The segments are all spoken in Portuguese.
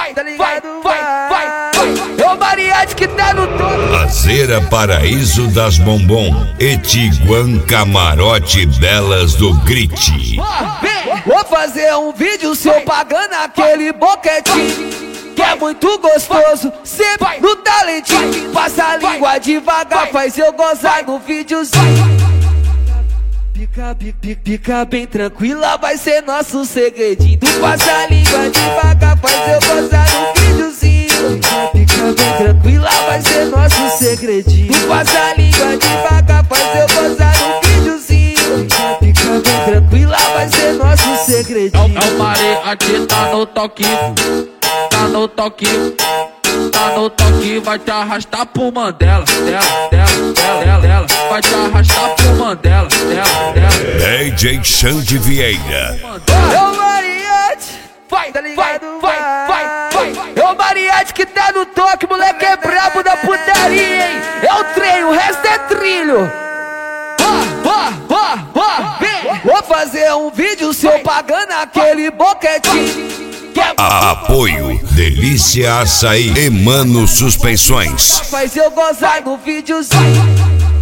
tá ligado? Vai. É o mariachi que tá no topo. Azeira Paraíso das Bombom, Etiguan Camarote Belas do Grit. Vou fazer um vídeo seu pagando aquele boquetinho que é muito gostoso, sempre no talentinho. Passa a língua devagar, faz eu gozar no videozinho. Fica bem tranquila, vai ser nosso segredinho. Tu passa a língua devagar, faz eu gozar no videozinho. Fica bem tranquila, vai ser nosso segredinho. Tu passa a língua devagar, faz eu gozar no videozinho. Fica bem tranquila, vai ser nosso segredinho. É o mariachi, tá no toque, tá no toque, tá no toque, vai te arrastar pro Mandela, dela, vai te arrastar pro Mandela, dela. DJ Xande Vieira. É o mariachi, tá ligado? Vai. É o mariachi que tá no toque, moleque é brabo da putaria, hein? É o trem, o resto é trilho. Vou fazer um vídeo seu pagando aquele boquetinho. Apoio Delícia Açaí e Mano Suspensões. Faz eu gozar no videozinho.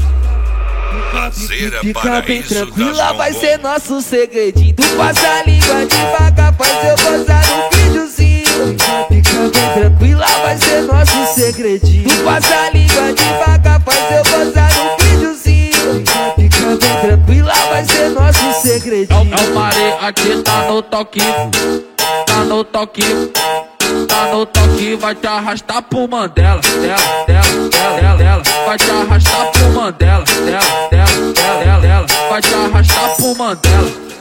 Azeira Fica bem Paraíso tranquila, das vai Bombom. ser nosso segredinho. Tu passa a língua devagar, faz eu gozar no videozinho. Fica bem tranquila, vai ser nosso segredinho. Tu passa a língua devagar, faz eu gozar no videozinho. Fica bem tranquila, vai ser nosso segredinho. É o mariachi, tá no toque, tá no toque, tá no toque, vai te arrastar pro Mandela, dela, vai te arrastar pro Mandela, dela, vai te arrastar pro Mandela.